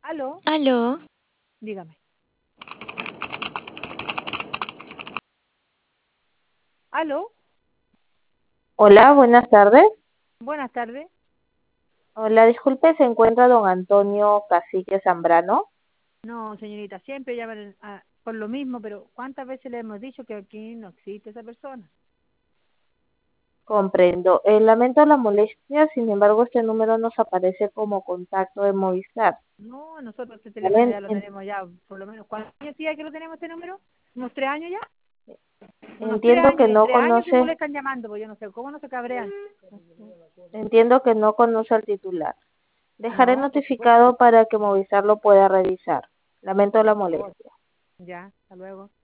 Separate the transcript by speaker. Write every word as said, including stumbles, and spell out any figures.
Speaker 1: Aló,
Speaker 2: Aló,
Speaker 1: dígame. Aló,
Speaker 3: Hola, buenas tardes.
Speaker 1: buenas tardes.
Speaker 3: Hola, disculpe, ¿se encuentra don Antonio Cacique Zambrano?
Speaker 1: No, señorita, siempre llaman a- por lo mismo, pero ¿cuántas veces le hemos dicho que aquí no existe esa persona?
Speaker 3: Comprendo. Eh, lamento la molestia, sin embargo, este número nos aparece como contacto de Movistar.
Speaker 1: No, nosotros este teléfono
Speaker 3: ¿Vale?
Speaker 1: ya lo
Speaker 3: En-
Speaker 1: tenemos ya, por lo menos, ¿cuántos años hacía que lo tenemos este número? ¿Unos tres años ya? Unos tres
Speaker 3: entiendo
Speaker 1: años,
Speaker 3: que
Speaker 1: y en
Speaker 3: no
Speaker 1: tres años que
Speaker 3: conoce,
Speaker 1: molestan llamando, pues yo no sé, ¿cómo no se cabrean?
Speaker 3: entiendo que no conoce al titular. Dejaré
Speaker 1: No, por supuesto.
Speaker 3: notificado para que Movistar lo pueda revisar. Lamento la
Speaker 1: Por favor.
Speaker 3: molestia.
Speaker 1: Ya, hasta luego.